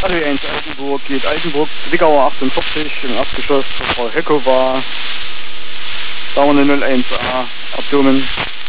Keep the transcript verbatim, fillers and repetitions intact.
A D eins Altenburg geht Altenburg, Zwickauer achtundvierzig, im Abgeschoss von Frau Heckova, dauernde null eins A, Abdomen.